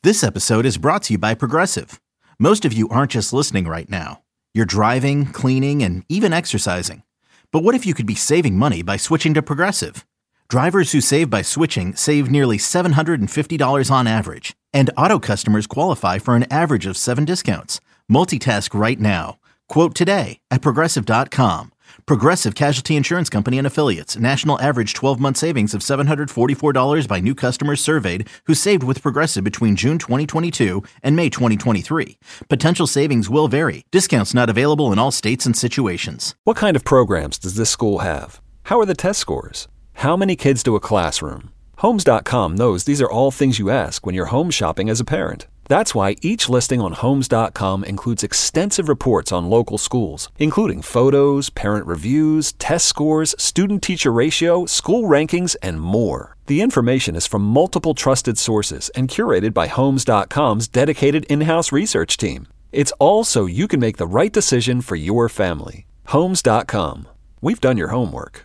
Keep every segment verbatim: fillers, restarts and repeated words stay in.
This episode is brought to you by Progressive. Most of you aren't just listening right now. You're driving, cleaning, and even exercising. But what if you could be saving money by switching to Progressive? Drivers who save by switching save nearly seven hundred fifty dollars on average. And auto customers qualify for an average of seven discounts. Multitask right now. Quote today at Progressive dot com. Progressive Casualty Insurance Company and Affiliates. National average twelve-month savings of seven hundred forty-four dollars by new customers surveyed who saved with Progressive between June twenty twenty-two and May twenty twenty-three. Potential savings will vary. Discounts not available in all states and situations. What kind of programs does this school have? How are the test scores? How many kids do a classroom? Homes dot com knows these are all things you ask when you're home shopping as a parent. That's why each listing on Homes dot com includes extensive reports on local schools, including photos, parent reviews, test scores, student-teacher ratio, school rankings, and more. The information is from multiple trusted sources and curated by Homes dot com's dedicated in-house research team. It's all so you can make the right decision for your family. Homes dot com. We've done your homework.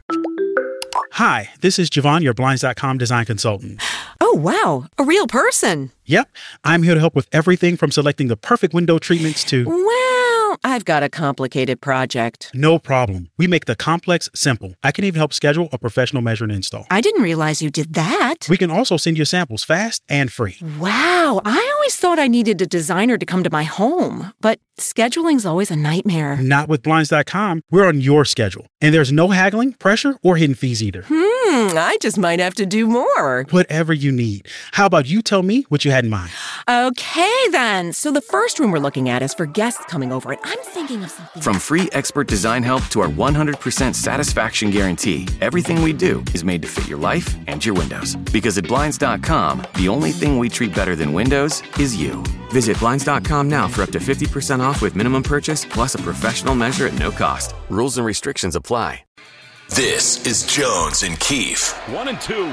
Hi, this is Javon, your Blinds dot com design consultant. Oh, wow. A real person. Yep. I'm here to help with everything from selecting the perfect window treatments to... Well, I've got a complicated project. No problem. We make the complex simple. I can even help schedule a professional measure and install. I didn't realize you did that. We can also send you samples fast and free. Wow. I always thought I needed a designer to come to my home, but scheduling's always a nightmare. Not with Blinds dot com. We're on your schedule. And there's no haggling, pressure, or hidden fees either. Hmm, I just might have to do more. Whatever you need. How about you tell me what you had in mind? Okay, then. So the first room we're looking at is for guests coming over, and I'm thinking of something... From free expert design help to our one hundred percent satisfaction guarantee, everything we do is made to fit your life and your windows. Because at Blinds dot com, the only thing we treat better than windows is you. Visit Blinds dot com now for up to fifty percent off with minimum purchase, plus a professional measure at no cost. Rules and restrictions apply. This is Jones and Keefe. One and two.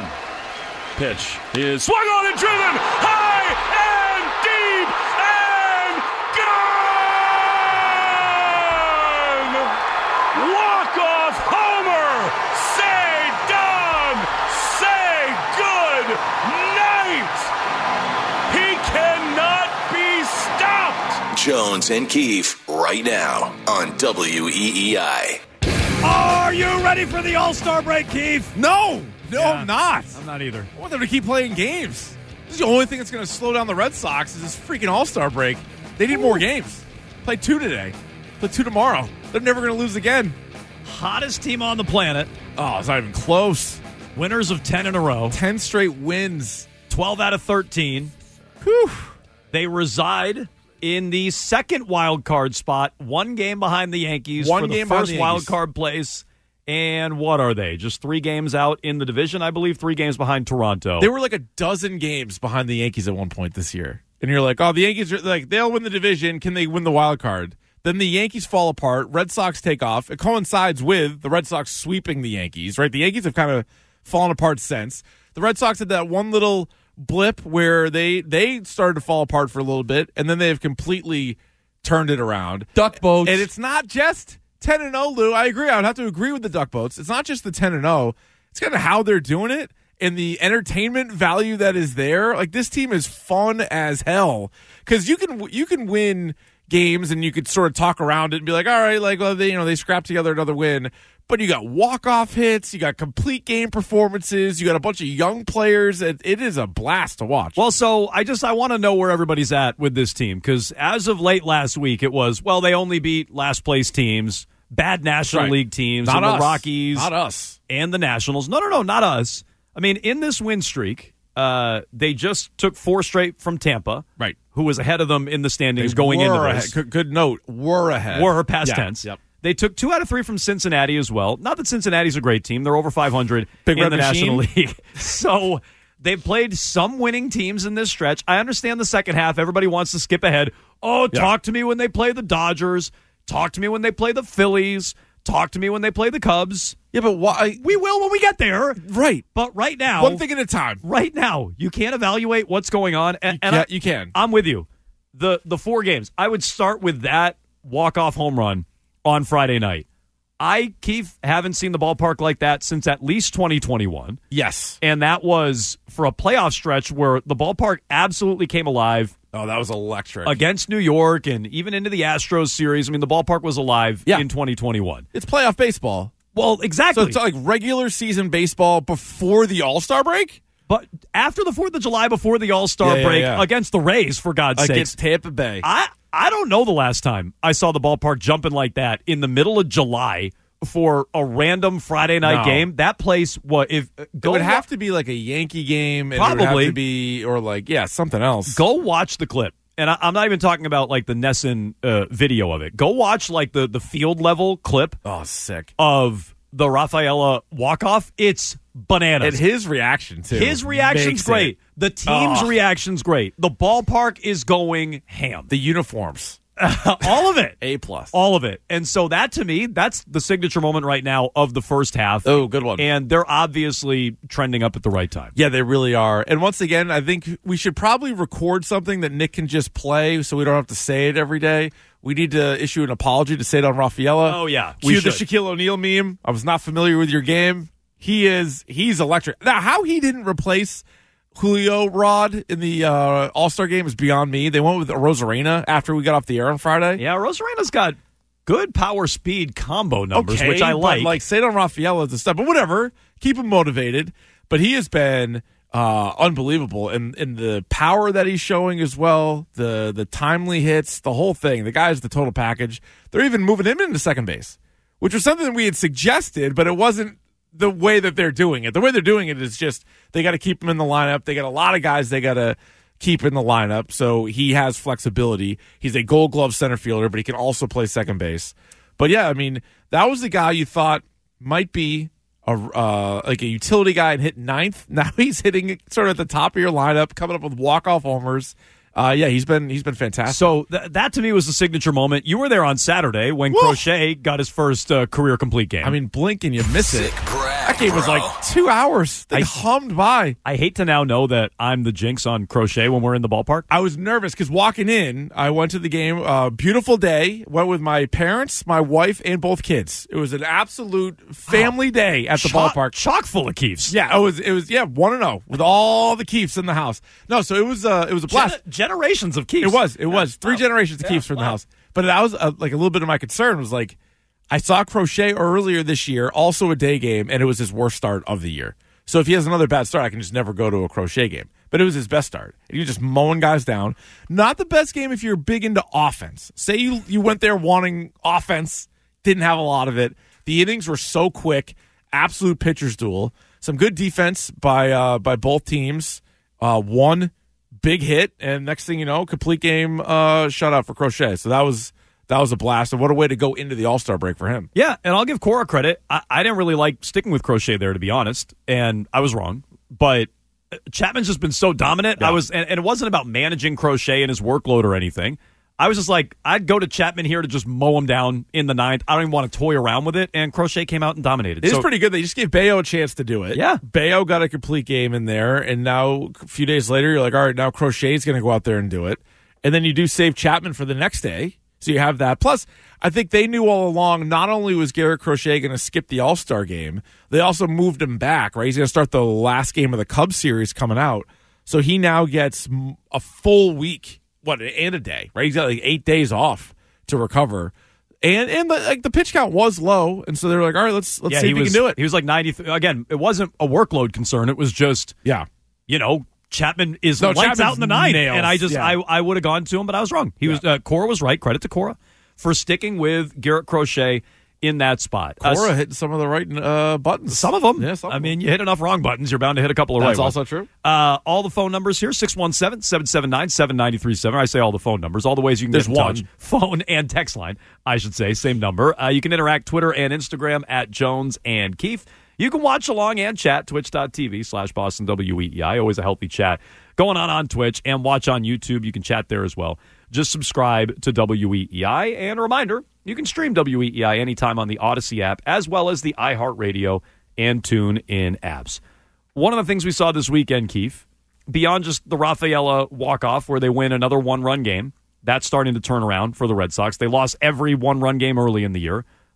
Pitch is swung on and driven high and deep and gone! Walk-off homer! Say done! Say good night! He cannot be stopped! Jones and Keefe right now on W E E I. Are you ready for the All-Star break, Keith? No, no, Yeah, I'm not. I'm not either. I want them to keep playing games. This is the only thing that's going to slow down the Red Sox is this freaking All-Star break. They need more games. Play two today. Play two tomorrow. They're never going to lose again. Hottest team on the planet. Oh, it's not even close. Winners of ten in a row. ten straight wins. twelve out of thirteen. Whew. They reside in the second wild card spot, one game behind the Yankees One for the game behind first the wild Yankees. card place. And what are they? Just three games out in the division, I believe, three games behind Toronto. They were like a dozen games behind the Yankees at one point this year. And you're like, oh, the Yankees are like, they'll win the division. Can they win the wild card? Then the Yankees fall apart. Red Sox take off. It coincides with the Red Sox sweeping the Yankees, right? The Yankees have kind of fallen apart since. The Red Sox had that one little blip where they they started to fall apart for a little bit, and then they have completely turned it around. Duck boats. And it's not just ten and oh, Lou. I agree. I would have to agree with the Duck boats. It's not just the ten and oh. It's kind of how they're doing it and the entertainment value that is there. Like, this team is fun as hell because you can you can win games and you could sort of talk around it and be like, all right, like, well, they, you know, they scrapped together another win. But you got walk-off hits, you got complete game performances, you got a bunch of young players. It, it is a blast to watch. Well, so I just I want to know where everybody's at with this team because as of late last week, it was, well, they only beat last-place teams, bad National Right. League teams, Not and us. the Rockies. Not us. And the Nationals. No, no, no, not us. I mean, in this win streak, uh, they just took four straight from Tampa, Right. who was ahead of them in the standings They going were into ahead. this. Good, good note. Were ahead. Were past Yeah. tense. Yep. They took two out of three from Cincinnati as well. Not that Cincinnati's a great team. They're over five hundred Big in Red the Machine. National League. So they've played some winning teams in this stretch. I understand the second half. Everybody wants to skip ahead. Oh, Yeah. talk to me when they play the Dodgers. Talk to me when they play the Phillies. Talk to me when they play the Cubs. Yeah, but why? We will when we get there. Right. But right now, One thing at a time. right now, you can't evaluate what's going on. And, and Yeah, I, you can. I'm with you. The the four games. I would start with that walk-off home run on Friday night. I, Keith, haven't seen the ballpark like that since at least twenty twenty-one. Yes. And that was for a playoff stretch where the ballpark absolutely came alive. Oh, that was electric. Against New York and even into the Astros series. I mean, the ballpark was alive yeah. in twenty twenty-one. It's playoff baseball. Well, exactly. So it's like regular season baseball before the All-Star break? But after the fourth of July, before the All-Star yeah, break, yeah, yeah. against the Rays, for God's sake. Against Tampa Bay. I, I don't know the last time I saw the ballpark jumping like that in the middle of July for a random Friday night no. game. That place, what if go it would have to be like a Yankee game, and probably it would have to be or like yeah something else. Go watch the clip, and I, I'm not even talking about like the Nesson uh, video of it. Go watch like the the field level clip. Oh, sick of the Rafaela walk off. It's bananas, and his reaction too. His reaction's great. It. The team's oh. reaction's great. The ballpark is going ham. The uniforms. All of it. A plus. All of it. And so that, to me, that's the signature moment right now of the first half. Oh, good one. And they're obviously trending up at the right time. Yeah, they really are. And once again, I think we should probably record something that Nick can just play so we don't have to say it every day. We need to issue an apology to Cedar Rafaela. Oh, yeah. Cue the Shaquille O'Neal meme. I was not familiar with your game. He is, he's electric. Now, how he didn't replace Julio Rod in the uh, All-Star game is beyond me. They went with Rosarena after we got off the air on Friday. Yeah, Rosarena's got good power speed combo numbers, okay, which I like. But like Cedar Rafaela is a step, but whatever. Keep him motivated. But he has been uh, unbelievable, and and the power that he's showing as well, the the timely hits, the whole thing. The guy's the total package. They're even moving him into second base, which was something that we had suggested, but it wasn't the way that they're doing it. The way they're doing it is just they got to keep him in the lineup. They got a lot of guys they got to keep in the lineup, so he has flexibility. He's a Gold Glove center fielder, but he can also play second base. But yeah, I mean, that was the guy you thought might be a uh, like a utility guy and hit ninth. Now he's hitting sort of at the top of your lineup, coming up with walk-off homers. Uh, yeah, he's been he's been fantastic. So th- that to me was the signature moment. You were there on Saturday when Woo! Crochet got his first uh, career complete game. I mean, blink and you miss Sick it. brag, that game bro. was like two hours. They I, hummed by. I hate to now know that I'm the jinx on Crochet when we're in the ballpark. I was nervous because walking in, I went to the game. Uh, beautiful day. Went with my parents, my wife, and both kids. It was an absolute family wow. day at the chock, ballpark. Chock full of Keefs. Yeah, it was. It was. Yeah, one and zero with all the Keefs in the house. No, so it was. Uh, it was a blast. Gen- generations of Keefs. It was. It was three wow. generations of yeah, Keefs from wow. the house. But that was uh, like a little bit of my concern was like, I saw Crochet earlier this year, also a day game, and it was his worst start of the year. So if he has another bad start, I can just never go to a Crochet game. But it was his best start. He was just mowing guys down. Not the best game if you're big into offense. Say you you went there wanting offense, didn't have a lot of it. The innings were so quick, absolute pitcher's duel. Some good defense by uh, by both teams. Uh, one big hit, and next thing you know, complete game uh, shutout for Crochet. So that was that was a blast, and what a way to go into the All-Star break for him. Yeah, and I'll give Cora credit. I, I didn't really like sticking with Crochet there, to be honest, and I was wrong. But Chapman's just been so dominant. Yeah. I was, and, and it wasn't about managing Crochet and his workload or anything. I was just like, I'd go to Chapman here to just mow him down in the ninth. I don't even want to toy around with it. And Crochet came out and dominated. It's so, pretty good. They just gave Bayo a chance to do it. Yeah. Bayo got a complete game in there. And now, a few days later, you're like, all right, now Crochet's going to go out there and do it. And then you do save Chapman for the next day. So you have that. Plus, I think they knew all along, not only was Garrett Crochet going to skip the All-Star game, they also moved him back, right? He's going to start the last game of the Cubs series coming out. So he now gets a full week. What, and a day, right? He's got like eight days off to recover, and and the, like the pitch count was low, and so they were like, all right, let's let's yeah, see if was, we can do it. He was like ninety. Again, it wasn't a workload concern. It was just, yeah, you know, Chapman is no, lights Chapman's out in the ninth, nails. and I just yeah. I I would have gone to him, but I was wrong. He yeah. was uh, Cora was right. Credit to Cora for sticking with Garrett Crochet in that spot. Cora uh, hitting some of the right uh, buttons. Some of them. Yeah, some I of mean, them. you hit enough wrong buttons, you're bound to hit a couple of That's right ones. That's also true. Uh, all the phone numbers here, six one seven, seven seven nine, seven nine three seven. I say all the phone numbers. All the ways you can There's get in one. touch. Phone and text line, I should say. Same number. Uh, you can interact Twitter and Instagram at Jones and Keith. You can watch along and chat, twitch.tv slash Boston W E E I. Always a healthy chat going on on Twitch, and watch on YouTube. You can chat there as well. Just subscribe to W E E I. And a reminder, you can stream W E E I anytime on the Odyssey app, as well as the iHeartRadio and TuneIn apps. One of the things we saw this weekend, Keith, beyond just the Rafaela walk-off where they win another one-run game, that's starting to turn around for the Red Sox. They lost every one-run game early in the year.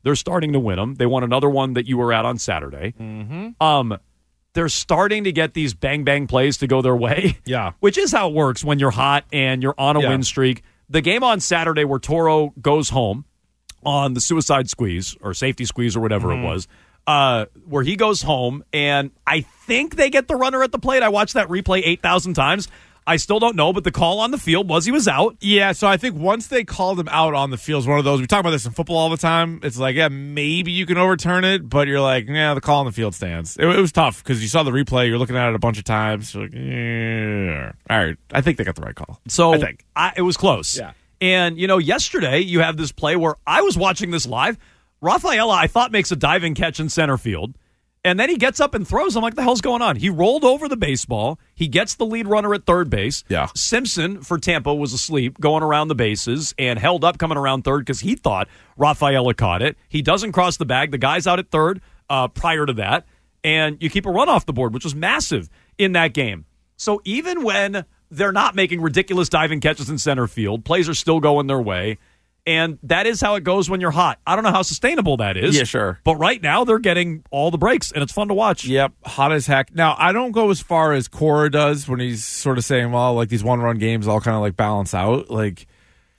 They're starting to win them. They won another one that you were at on Saturday. Mm-hmm. Um, they're starting to get these bang-bang plays to go their way. Yeah. Which is how it works when you're hot and you're on a Yeah. win streak. The game on Saturday where Toro goes home on the suicide squeeze or safety squeeze or whatever Mm-hmm. it was, uh, where he goes home, and I think they get the runner at the plate. I watched that replay eight thousand times. I still don't know, but the call on the field was he was out. Yeah, so I think once they called him out on the field, it's one of those, we talk about this in football all the time. It's like, yeah, maybe you can overturn it, but you're like, yeah, the call on the field stands. It, it was tough because you saw the replay, you're looking at it a bunch of times. You're like, yeah. All right, I think they got the right call. So I think. I, it was close. Yeah. And, you know, yesterday you have this play where I was watching this live. Rafaela, I thought, makes a diving catch in center field. And then he gets up and throws. I'm like, the hell's going on? He rolled over the baseball. He gets the lead runner at third base. Yeah. Simpson for Tampa was asleep going around the bases and held up coming around third because he thought Rafaela caught it. He doesn't cross the bag. The guy's out at third uh, prior to that. And you keep a run off the board, which was massive in that game. So even when they're not making ridiculous diving catches in center field, plays are still going their way. And that is how it goes when you're hot. I don't know how sustainable that is. Yeah, sure. But right now, they're getting all the breaks, and it's fun to watch. Yep, hot as heck. Now, I don't go as far as Cora does when he's sort of saying, well, like these one-run games all kind of like balance out. Like,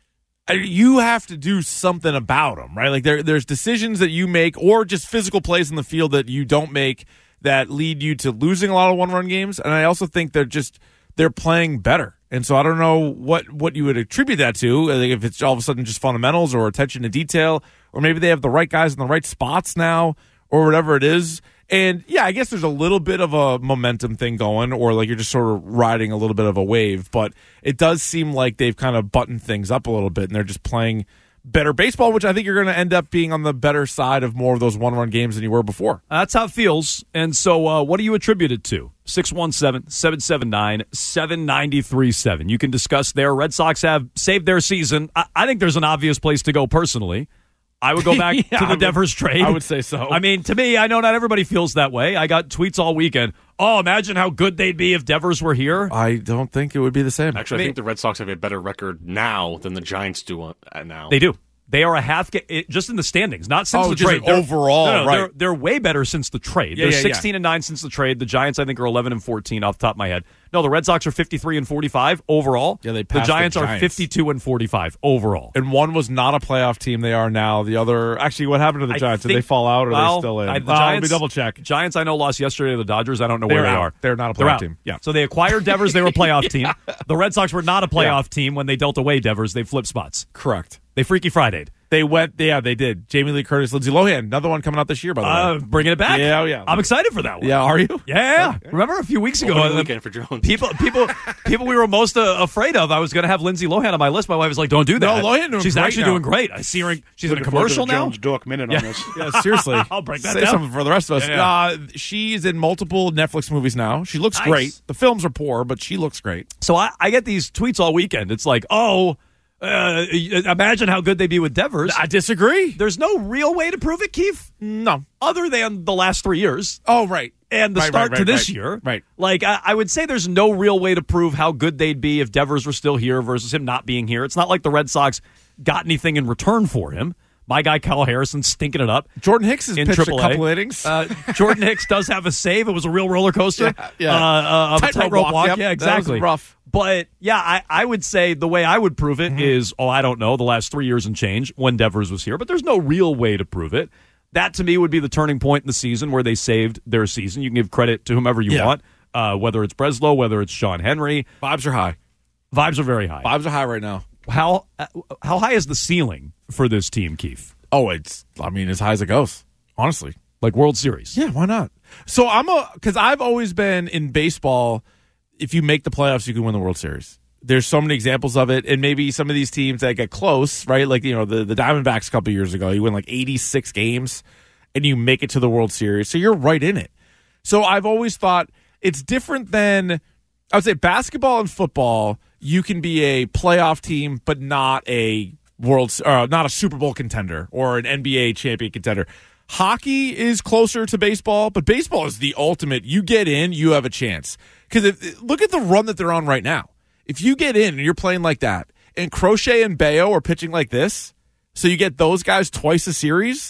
you have to do something about them, right? Like, there, there's decisions that you make or just physical plays in the field that you don't make that lead you to losing a lot of one-run games. And I also think they're just, they're playing better. And so I don't know what, what you would attribute that to, like if it's all of a sudden just fundamentals or attention to detail, or maybe they have the right guys in the right spots now, or whatever it is. And, yeah, I guess there's a little bit of a momentum thing going, or like you're just sort of riding a little bit of a wave. But it does seem like they've kind of buttoned things up a little bit, and they're just playing better baseball, which I think you're going to end up being on the better side of more of those one-run games than you were before. That's how it feels. And so uh, what do you attribute it to? six one seven, seven seven nine, seven nine three seven. You can discuss there. Red Sox have saved their season. I, I think there's an obvious place to go personally. I would go back yeah, to the would, Devers trade. I would say so. I mean, to me, I know not everybody feels that way. I got tweets all weekend. Oh, imagine how good they'd be if Devers were here. I don't think it would be the same. Actually, I, I mean, think the Red Sox have a better record now than the Giants do uh, now. They do. They are a half ga- it, just in the standings, not since oh, the just trade. Like overall, no, no, right? They're, they're way better since the trade. Yeah, they're yeah, sixteen yeah. and nine since the trade. The Giants, I think, are eleven and fourteen off the top of my head. No, the Red Sox are fifty-three and forty-five overall. Yeah, they the passed Giants, the are Giants. fifty-two and forty-five overall. And one was not a playoff team. They are now. The other, actually, what happened to the I Giants? think, Did they fall out, or well, are they still in? I, the Well, Giants, let me double check. Giants, I know, lost yesterday to the Dodgers. I don't know They're where they out. are. They're not a They're playoff out. team. Yeah. So they acquired Devers. They were a playoff team. Yeah. The Red Sox were not a playoff Yeah. team when they dealt away Devers. They flipped spots. Correct. They Freaky Friday'd. They went, yeah, they did. Jamie Lee Curtis, Lindsay Lohan, another one coming out this year, by the Uh, way. bringing it back. Yeah, oh, yeah. I'm excited for that one. Yeah, are you? Yeah. Okay. Remember a few weeks ago, Opening uh, weekend for Jones. people, people, people we were most uh, afraid of. I was going to have Lindsay Lohan on my list. My wife was like, "Don't do that." No, Lohan doing She's great actually now. doing great. I see her. In, she's in a Looking forward to commercial the now. Jones Dork minute Yeah. on this. Yeah, seriously. I'll break that Say down. something for the rest of us. Yeah, yeah. Uh, she's in multiple Netflix movies now. She looks Nice. great. The films are poor, but she looks great. So I, I get these tweets all weekend. It's like, oh, uh, imagine how good they'd be with Devers. I disagree. There's no real way to prove it, Keith, No. other than the last three years. Oh, right. And the Right, start right, to right, this right. year. Right. Like, I, I would say there's no real way to prove how good they'd be if Devers were still here versus him not being here. It's not like the Red Sox got anything in return for him. My guy, Kyle Harrison, stinking it up. Jordan Hicks has in pitched triple A. a couple innings. Uh, Jordan Hicks does have a save. It was a real roller coaster. Yeah, yeah. Uh, uh, of a Tightrope tightrope walk, walk. yep. Yeah, That exactly. was rough. But, yeah, I, I would say the way I would prove Mm-hmm. it is, oh, I don't know, the last three years and change when Devers was here. But there's no real way to prove it. That, to me, would be the turning point in the season where they saved their season. You can give credit to whomever you Yeah. want, uh, whether it's Breslow, whether it's Sean Henry. Vibes are high. Vibes are very high. Vibes are high right now. How uh, how high is the ceiling for this team, Keith? Oh, it's, I mean, as high as it goes, honestly. Like World Series? Yeah, why not? So I'm a, because I've always been in baseball, if you make the playoffs, you can win the World Series. There's so many examples of it, and maybe some of these teams that get close, right? Like, you know, the, the Diamondbacks a couple years ago, you win like eighty-six games, and you make it to the World Series, so you're right in it. So I've always thought it's different than, I would say, basketball and football, you can be a playoff team, but not a World, uh, not a Super Bowl contender or an N B A champion contender. Hockey is closer to baseball, but baseball is the ultimate. You get in, you have a chance. Because look at the run that they're on right now. If you get in and you're playing like that, and Crochet and Bayo are pitching like this, so you get those guys twice a series,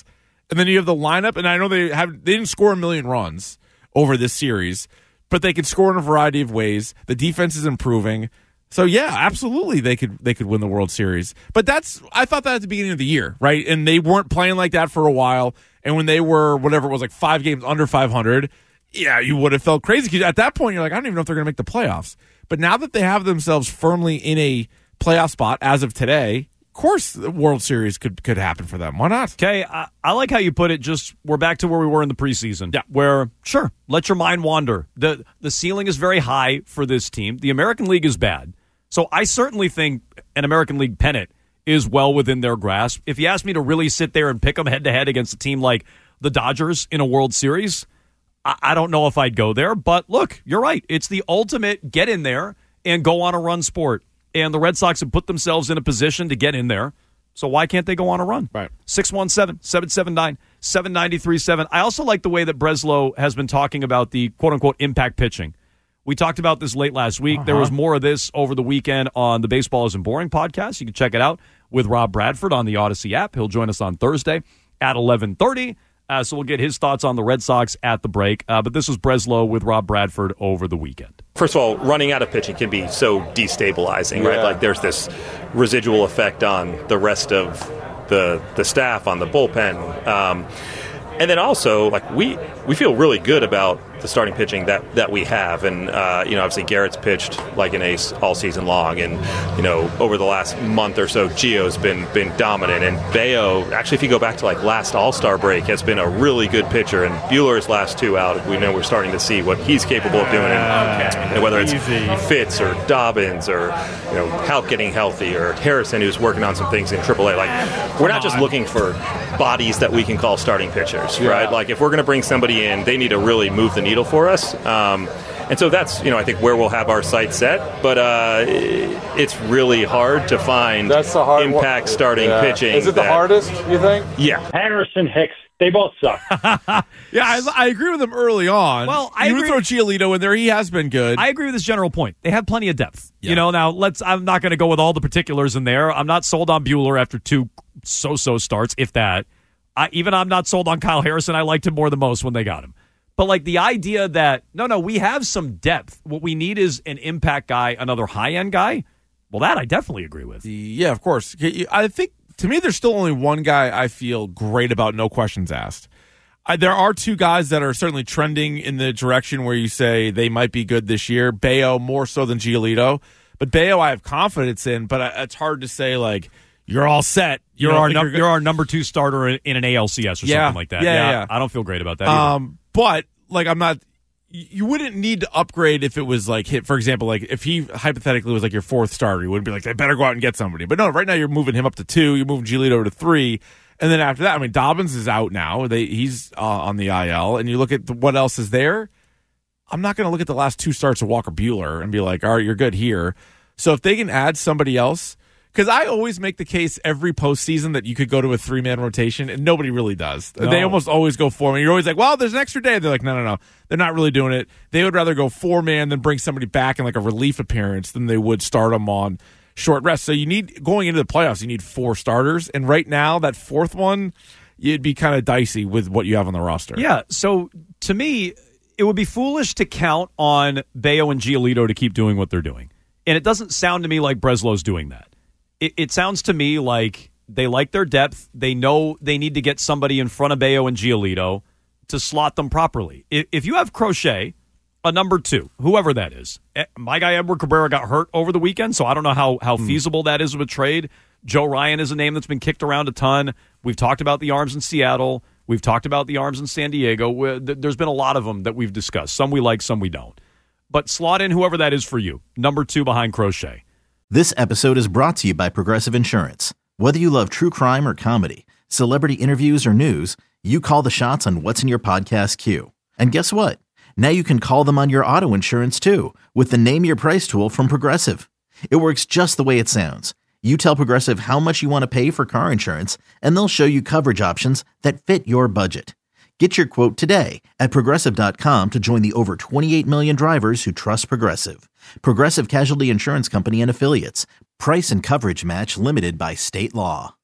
And then you have the lineup, and I know they have they didn't score a million runs over this series, but they can score in a variety of ways. The defense is improving. So yeah, absolutely they could they could win the World Series. But that's I thought that at the beginning of the year, right? And they weren't playing like that for a while. And when they were whatever it was, like five games under five hundred, yeah, you would have felt crazy because at that point you're like, I don't even know if they're going to make the playoffs. But now that they have themselves firmly in a playoff spot as of today, of course the World Series could could happen for them. Why not? Okay, I, I like how you put it. Just we're back to where we were in the preseason. Yeah. Where, sure, let your mind wander. The The ceiling is very high for this team. The American League is bad. So I certainly think an American League pennant is well within their grasp. If you ask me to really sit there and pick them head-to-head against a team like the Dodgers in a World Series, I, I don't know if I'd go there. But look, you're right. It's the ultimate get in there and go on a run sport. And the Red Sox have put themselves in a position to get in there. So why can't they go on a run? Right. six one seven, seven seven nine, seven nine three seven. I also like the way that Breslow has been talking about the quote-unquote impact pitching. We talked about this late last week. Uh-huh. There was more of this over the weekend on the Baseball Isn't Boring podcast. You can check it out with Rob Bradford on the Odyssey app. He'll join us on Thursday at eleven thirty. Uh, so we'll get his thoughts on the Red Sox at the break. Uh, but this was Breslow with Rob Bradford over the weekend. First of all, running out of pitching can be so destabilizing, yeah. right? Like there's this residual effect on the rest of the the staff, on the bullpen. Um, and then also, like we we feel really good about the starting pitching that, that we have. And, uh, you know, obviously Garrett's pitched like an ace all season long. And, you know, over the last month or so, Gio's been been dominant. And Bayo, actually, if you go back to like last All-Star break, has been a really good pitcher. And Buehler's last two out, we know we're starting to see what he's capable of doing. And, okay. you know, whether it's Easy. Fitz or Dobbins or, you know, Houck getting healthy or Harrison, who's working on some things in triple A. Like, we're not just looking for bodies that we can call starting pitchers, Yeah. right? Like, if we're going to bring somebody in, they need to really move the needle for us. Um, and so that's, you know, I think where we'll have our sights set. But uh, it's really hard to find That's the hard impact one. starting Yeah. pitching. Is it the that, hardest, you think? Yeah. Harrison, Hicks, they both suck. Yeah, I, I agree with him early on. Well, I you would agree- throw Giolito in there. He has been good. I agree with this general point. They have plenty of depth. Yeah. You know, now let's. I'm not going to go with all the particulars in there. I'm not sold on Buehler after two so-so starts, if that. I, even I'm not sold on Kyle Harrison. I liked him more than most when they got him. But like the idea that, no, no, we have some depth. What we need is an impact guy, another high-end guy. Well, that I definitely agree with. Yeah, of course. I think, to me, there's still only one guy I feel great about, no questions asked. I, there are two guys that are certainly trending in the direction where you say they might be good this year. Bayo more so than Giolito. But Bayo I have confidence in, but I, it's hard to say, like, you're all set. You're, You know, our, like num- you're, you're our number two starter in, in an A L C S or Yeah, something like that. yeah, yeah, yeah. I don't feel great about that either. Um, but, like, I'm not... You wouldn't need to upgrade if it was like hit. For example, like if he hypothetically was like your fourth starter, you wouldn't be like, they better go out and get somebody. But no, right now you're moving him up to two. You're moving Giolito to three, and then after that, I mean, Dobbins is out now. They he's uh, on the I L, and you look at the, what else is there. I'm not going to look at the last two starts of Walker Buehler and be like, all right, you're good here. So if they can add somebody else. Because I always make the case every postseason that you could go to a three-man rotation, and nobody really does. No. They almost always go four-man. You're always like, well, there's an extra day. They're like, no, no, no. They're not really doing it. They would rather go four-man than bring somebody back in like a relief appearance than they would start them on short rest. So you need, going into the playoffs, you need four starters. And right now, that fourth one, it'd be kind of dicey with what you have on the roster. Yeah, so to me, it would be foolish to count on Bayo and Giolito to keep doing what they're doing. And it doesn't sound to me like Breslow's doing that. It, it sounds to me like they like their depth. They know they need to get somebody in front of Bayo and Giolito to slot them properly. If, if you have Crochet, a number two, whoever that is. My guy Edward Cabrera got hurt over the weekend, so I don't know how, how mm. feasible that is of a trade. Joe Ryan is a name that's been kicked around a ton. We've talked about the arms in Seattle. We've talked about the arms in San Diego. There's been a lot of them that we've discussed. Some we like, some we don't. But slot in whoever that is for you. Number two behind Crochet. This episode is brought to you by Progressive Insurance. Whether you love true crime or comedy, celebrity interviews or news, you call the shots on what's in your podcast queue. And guess what? Now you can call them on your auto insurance too with the Name Your Price tool from Progressive. It works just the way it sounds. You tell Progressive how much you want to pay for car insurance, and they'll show you coverage options that fit your budget. Get your quote today at Progressive dot com to join the over twenty-eight million drivers who trust Progressive. Progressive Casualty Insurance Company and Affiliates. Price and coverage match limited by state law.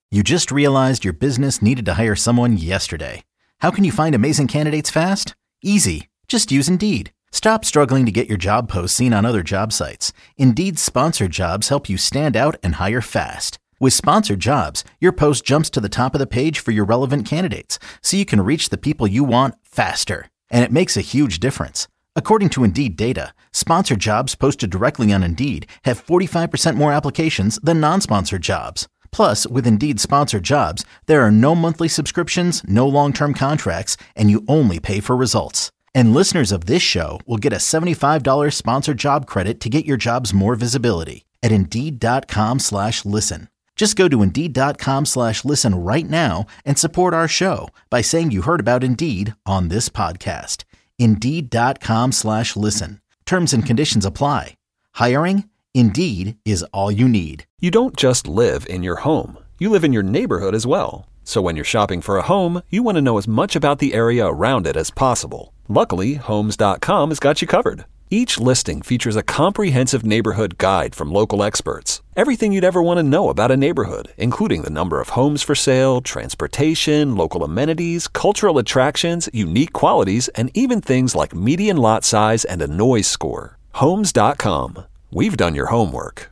You just realized your business needed to hire someone yesterday. How can you find amazing candidates fast? Easy. Just use Indeed. Stop struggling to get your job posts seen on other job sites. Indeed's sponsored jobs help you stand out and hire fast. With sponsored jobs, your post jumps to the top of the page for your relevant candidates, so you can reach the people you want faster. And it makes a huge difference. According to Indeed data, sponsored jobs posted directly on Indeed have forty-five percent more applications than non-sponsored jobs. Plus, with Indeed sponsored jobs, there are no monthly subscriptions, no long-term contracts, and you only pay for results. And listeners of this show will get a seventy-five dollars sponsored job credit to get your jobs more visibility at Indeed.com slash listen. Just go to Indeed.com slash listen right now and support our show by saying you heard about Indeed on this podcast. Indeed.com slash listen. Terms and conditions apply. Hiring? Indeed is all you need. You don't just live in your home. You live in your neighborhood as well. So when you're shopping for a home, you want to know as much about the area around it as possible. Luckily, Homes dot com has got you covered. Each listing features a comprehensive neighborhood guide from local experts. Everything you'd ever want to know about a neighborhood, including the number of homes for sale, transportation, local amenities, cultural attractions, unique qualities, and even things like median lot size and a noise score. Homes dot com. We've done your homework.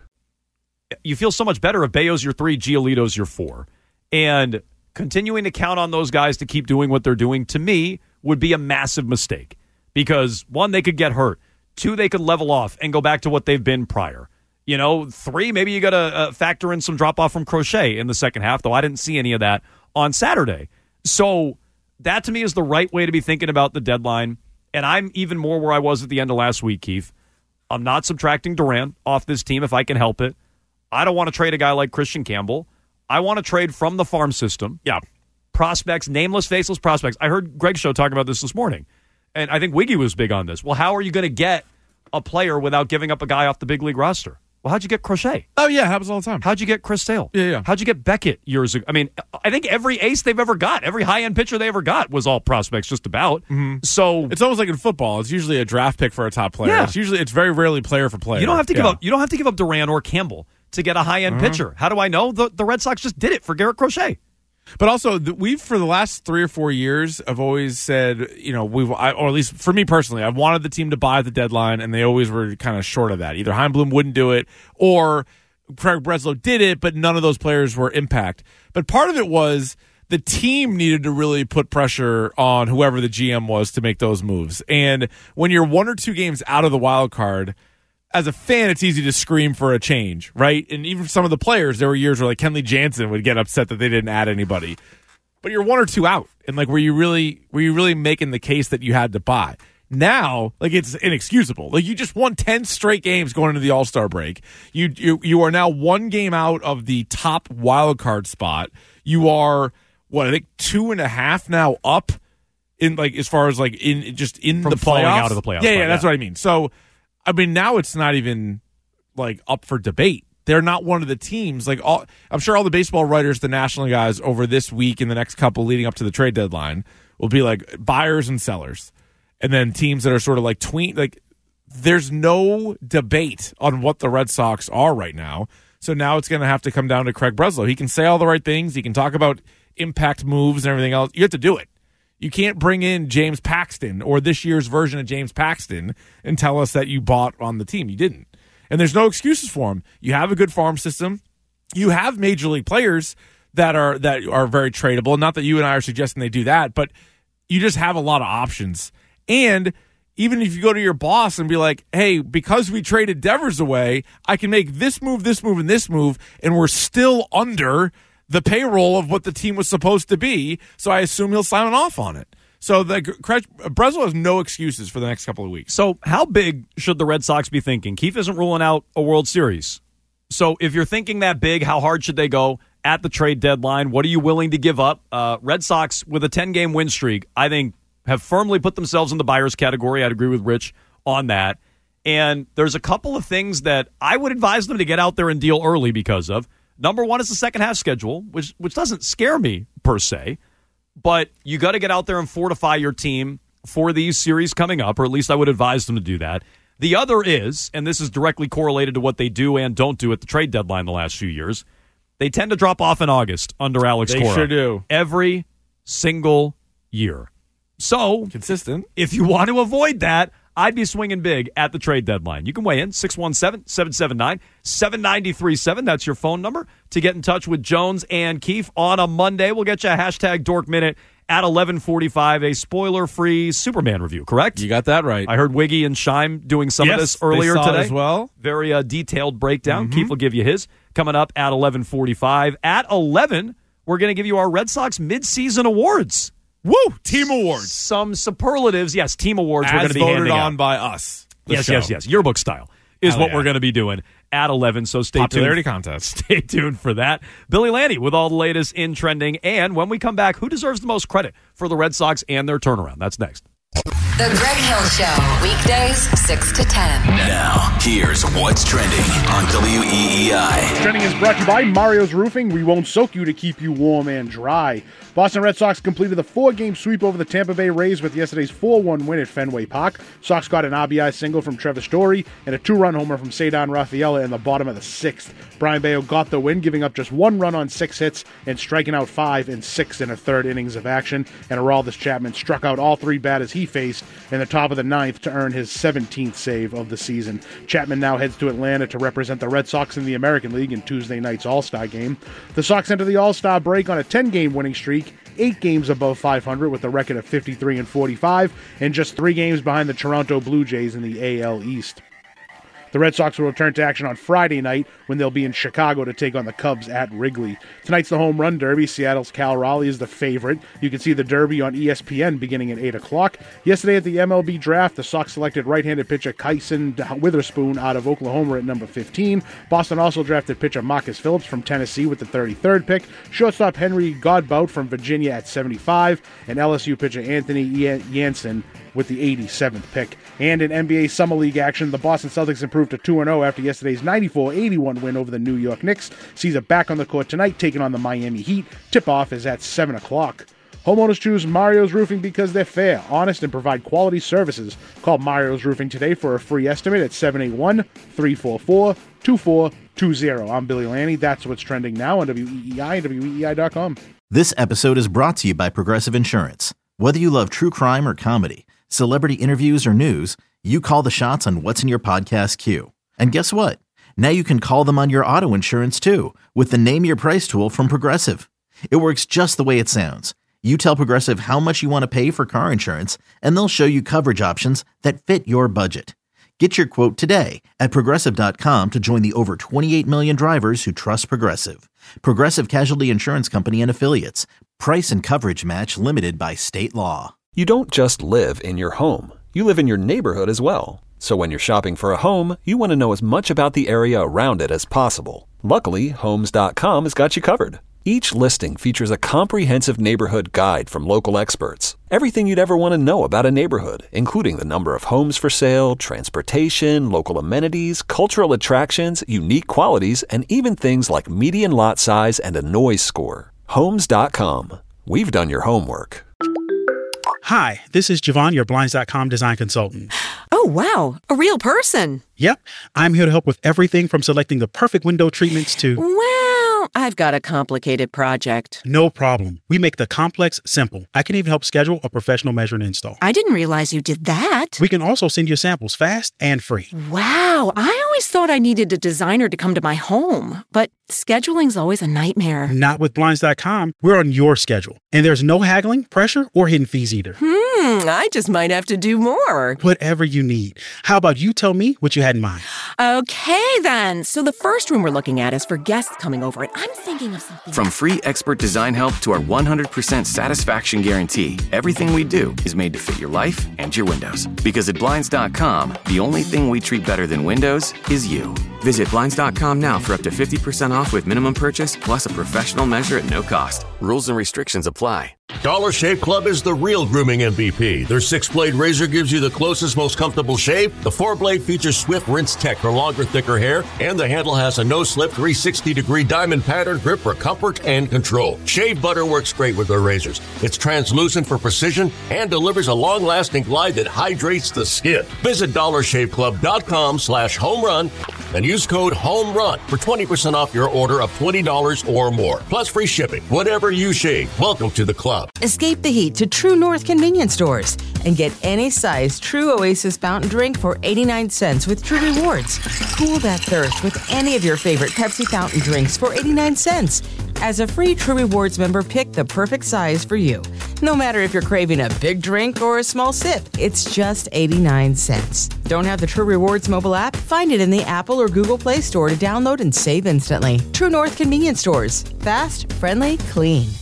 You feel so much better if Bayo's your three, Giolito's your four. And continuing to count on those guys to keep doing what they're doing, to me, would be a massive mistake. Because, one, they could get hurt. Two, they could level off and go back to what they've been prior. You know, three, maybe you got to uh, factor in some drop-off from Crochet in the second half, though I didn't see any of that on Saturday. So that, to me, is the right way to be thinking about the deadline. And I'm even more where I was at the end of last week, Keith. I'm not subtracting Durant off this team if I can help it. I don't want to trade a guy like Christian Campbell. I want to trade from the farm system. Yeah. Prospects, nameless, faceless prospects. I heard Greg Show talking about this this morning. And I think Wiggy was big on this. Well, how are you going to get a player without giving up a guy off the big league roster? Well, how'd you get Crochet? Oh, yeah, happens all the time. How'd you get Chris Sale? Yeah, yeah. How'd you get Beckett years ago? I mean, I think every ace they've ever got, every high-end pitcher they ever got was all prospects just about. Mm-hmm. So it's almost like in football. It's usually a draft pick for a top player. Yeah. It's usually it's very rarely player for player. You don't have to give yeah. up. You don't have to give up Durant or Campbell to get a high-end uh-huh. pitcher. How do I know? The, the Red Sox just did it for Garrett Crochet. But also, we've for the last three or four years, I've always said, you know, we've, I, or at least for me personally, I've wanted the team to buy at the deadline, and they always were kind of short of that. Either Heimblum wouldn't do it, or Craig Breslow did it, but none of those players were impact. But part of it was the team needed to really put pressure on whoever the G M was to make those moves. And when you're one or two games out of the wild card, as a fan, it's easy to scream for a change, right? And even some of the players, there were years where like Kenley Jansen would get upset that they didn't add anybody. But you're one or two out, and like, were you really, were you really making the case that you had to buy? Now, like, it's inexcusable. Like, you just won ten straight games going into the All-Star break. You you you are now one game out of the top wild card spot. You are what I think two and a half now up in like as far as like in just in From the falling playoffs. out of the playoffs. Yeah, yeah, right, that's yeah. what I mean. So. I mean, now it's not even, like, up for debate. They're not one of the teams. Like, all I'm sure all the baseball writers, the national guys, over this week and the next couple leading up to the trade deadline will be, like, buyers and sellers. And then teams that are sort of, like, tween. Like, there's no debate on what the Red Sox are right now. So now it's going to have to come down to Craig Breslow. He can say all the right things. He can talk about impact moves and everything else. You have to do it. You can't bring in James Paxton or this year's version of James Paxton and tell us that you bought on the team. You didn't. And there's no excuses for him. You have a good farm system. You have major league players that are that are very tradable. Not that you and I are suggesting they do that, but you just have a lot of options. And even if you go to your boss and be like, hey, because we traded Devers away, I can make this move, this move, and this move, and we're still under the payroll of what the team was supposed to be, so I assume he'll sign off on it. So the Breslow has no excuses for the next couple of weeks. So how big should the Red Sox be thinking? Keith isn't ruling out a World Series. So if you're thinking that big, how hard should they go at the trade deadline? What are you willing to give up? Uh, Red Sox, with a ten-game win streak, I think have firmly put themselves in the buyer's category. I'd agree with Rich on that. And there's a couple of things that I would advise them to get out there and deal early because of. Number one is the second half schedule, which which doesn't scare me per se, but you got to get out there and fortify your team for these series coming up, or at least I would advise them to do that. The other is, and this is directly correlated to what they do and don't do at the trade deadline the last few years, They tend to drop off in August under Alex They Cora. sure do. Every single year. So, consistent. If you want to avoid that, I'd be swinging big at the trade deadline. You can weigh in, six one seven, seven seven nine, seven nine three seven. That's your phone number to get in touch with Jones and Keefe on a Monday. We'll get you a hashtag Dork Minute at eleven forty-five, a spoiler-free Superman review, correct? You got that right. I heard Wiggy and Shime doing some yes, of this earlier they saw today. It as well. Very uh, detailed breakdown. Mm-hmm. Keefe will give you his. Coming up at eleven forty-five. At eleven, we're going to give you our Red Sox midseason awards. Woo! Team awards. Some superlatives. Yes, team awards As we're going to be voted handing on out. by us. Yes, show. yes, yes. Yearbook style is Hell what yeah. we're going to be doing at eleven, so stay Popularity tuned. contest. Stay tuned for that. Billy Lanny with all the latest in trending. And when we come back, who deserves the most credit for the Red Sox and their turnaround? That's next. The Greg Hill Show, weekdays, six to ten. Now, here's what's trending on W E E I. Trending is brought to you by Mario's Roofing. We won't soak you to keep you warm and dry. Boston Red Sox completed the four-game sweep over the Tampa Bay Rays with yesterday's four one win at Fenway Park. Sox got an R B I single from Trevor Story and a two-run homer from Cedar Rafaela in the bottom of the sixth. Brian Bayo got the win, giving up just one run on six hits and striking out five and six in a third innings of action. And Aroldis Chapman struck out all three batters he faced in the top of the ninth to earn his seventeenth save of the season. Chapman now heads to Atlanta to represent the Red Sox in the American League in Tuesday night's All-Star game. The Sox enter the All-Star break on a ten-game winning streak, eight games above five hundred with a record of fifty-three and forty-five, and just three games behind the Toronto Blue Jays in the A L East. The Red Sox will return to action on Friday night when they'll be in Chicago to take on the Cubs at Wrigley. Tonight's the home run derby. Seattle's Cal Raleigh is the favorite. You can see the derby on E S P N beginning at eight o'clock. Yesterday at the M L B draft, the Sox selected right-handed pitcher Kyson Witherspoon out of Oklahoma at number fifteen. Boston also drafted pitcher Marcus Phillips from Tennessee with the thirty-third pick, shortstop Henry Godbout from Virginia at seventy-five, and L S U pitcher Anthony Jansen with the eighty-seventh pick. And in N B A Summer League action, the Boston Celtics improved to two and oh after yesterday's ninety-four eighty-one win over the New York Knicks. Caesar back on the court tonight, taking on the Miami Heat. Tip-off is at seven o'clock. Homeowners choose Mario's Roofing because they're fair, honest, and provide quality services. Call Mario's Roofing today for a free estimate at seven eight one, three four four, two four two zero. I'm Billy Lanny. That's what's trending now on W E E I and W E E I dot com. This episode is brought to you by Progressive Insurance. Whether you love true crime or comedy, celebrity interviews or news, you call the shots on what's in your podcast queue. And guess what? Now you can call them on your auto insurance too with the Name Your Price tool from Progressive. It works just the way it sounds. You tell Progressive how much you want to pay for car insurance, and they'll show you coverage options that fit your budget. Get your quote today at Progressive dot com to join the over twenty-eight million drivers who trust Progressive. Progressive Casualty Insurance Company and Affiliates. Price and coverage match limited by state law. You don't just live in your home. You live in your neighborhood as well. So when you're shopping for a home, you want to know as much about the area around it as possible. Luckily, Homes dot com has got you covered. Each listing features a comprehensive neighborhood guide from local experts. Everything you'd ever want to know about a neighborhood, including the number of homes for sale, transportation, local amenities, cultural attractions, unique qualities, and even things like median lot size and a noise score. Homes dot com. We've done your homework. Hi, this is Javon, your Blinds dot com design consultant. Oh, wow. A real person. Yep. I'm here to help with everything from selecting the perfect window treatments to... Well, I've got a complicated project. No problem. We make the complex simple. I can even help schedule a professional measure and install. I didn't realize you did that. We can also send you samples fast and free. Wow. I always thought I needed a designer to come to my home, but scheduling's always a nightmare. Not with Blinds dot com. We're on your schedule. And there's no haggling, pressure, or hidden fees either. Hmm, I just might have to do more. Whatever you need. How about you tell me what you had in mind? Okay, then. So the first room we're looking at is for guests coming over, and I'm thinking of something. From free expert design help to our one hundred percent satisfaction guarantee, everything we do is made to fit your life and your windows. Because at Blinds dot com, the only thing we treat better than windows is you. Visit Blinds dot com now for up to fifty percent off with minimum purchase plus a professional measure at no cost. Rules and restrictions apply. Dollar Shave Club is the real grooming M V P. Their six-blade razor gives you the closest, most comfortable shave. The four-blade features swift rinse tech for longer, thicker hair. And the handle has a no-slip three sixty degree diamond pattern grip for comfort and control. Shave butter works great with their razors. It's translucent for precision and delivers a long-lasting glide that hydrates the skin. Visit dollar shave club dot com slash home run and use code HOMERUN for twenty percent off your order of twenty dollars or more. Plus free shipping. Whatever you shave, welcome to the club. Escape the heat to True North convenience stores and get any size True Oasis fountain drink for eighty-nine cents with True Rewards. Cool that thirst with any of your favorite Pepsi fountain drinks for eighty-nine cents. As a free True Rewards member, pick the perfect size for you. No matter if you're craving a big drink or a small sip, it's just eighty-nine cents. Don't have the True Rewards mobile app? Find it in the Apple or Google Play Store to download and save instantly. True North convenience stores. Fast, friendly, clean.